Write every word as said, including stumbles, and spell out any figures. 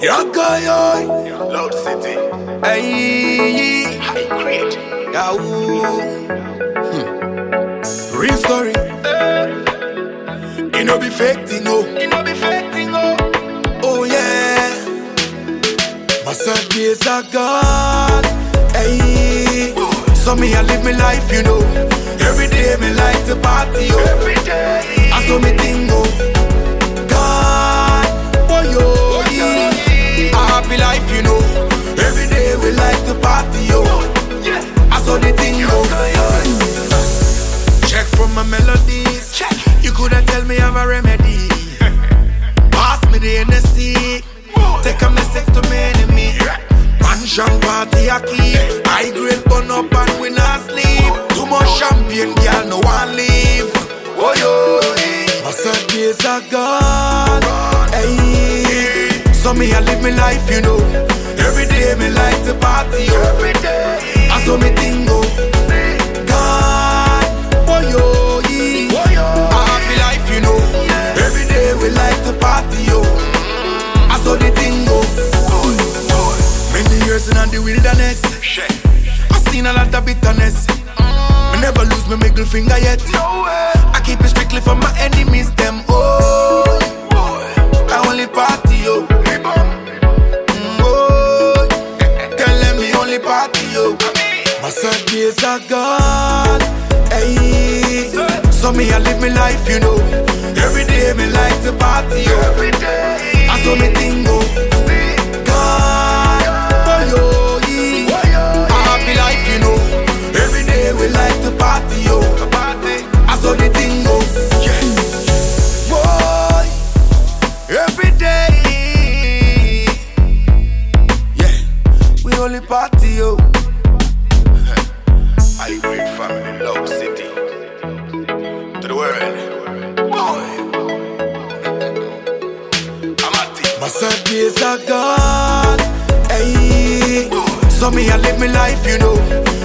Yagayoy, Loud City, hey, High Grade, Yahoo. Hmm. Real story. It no be fake thing, oh. you know be fake thing, oh. Oh yeah. My sad days are gone. Hey, so me I live my life, you know. Every day me like to party, oh. Every day, I saw me thing, oh. God, oh yo, a happy life, you know. Every day we like to party, yo. yeah. I saw the thing, yo. Check from my melodies. Check. You coulda tell me I'm a remedy. Pass me the N S C. Take a message to my enemy. Mansion party a keep. High grade burn up and we not sleep. Too much champagne, girl, no one leave. Oh yo, my sad days are gone. Hey, so me I live my life, you know. Every day me like to party, yo. Every day, I saw me thing go. God, oh yo, yeah. A happy life, you know. Every day we like to party, yo. I saw the thing go. Many years in the wilderness, I seen a lot of bitterness. Me never lose my middle finger yet. no way. I keep it strictly for my enemies, them. Oh, I only party, yo. Mm, oh, tell them me only party, yo. My sad days are gone. Hey, so me I live my life, you know. Every day me like to party, yo. Every day, I saw me thing go. God, oh yo, yeah. A happy life, you know. Every day we like to party, yo. party, I saw the thing go. Boy, every day, yeah, we only party, yo. High Grade family, Loud City, to the world, boy. I'm at it. My sad days are gone. Hey, so me I live my life, you know.